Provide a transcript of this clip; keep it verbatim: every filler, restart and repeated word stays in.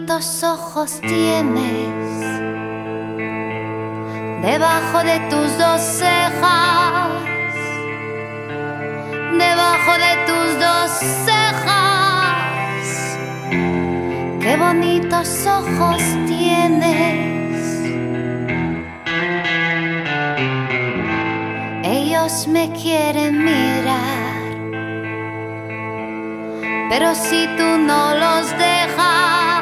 bonitos ojos tienes debajo de tus dos cejas, debajo de tus dos cejas. Qué bonitos ojos tienes. Ellos me quieren mirar, pero si tú no los dejas,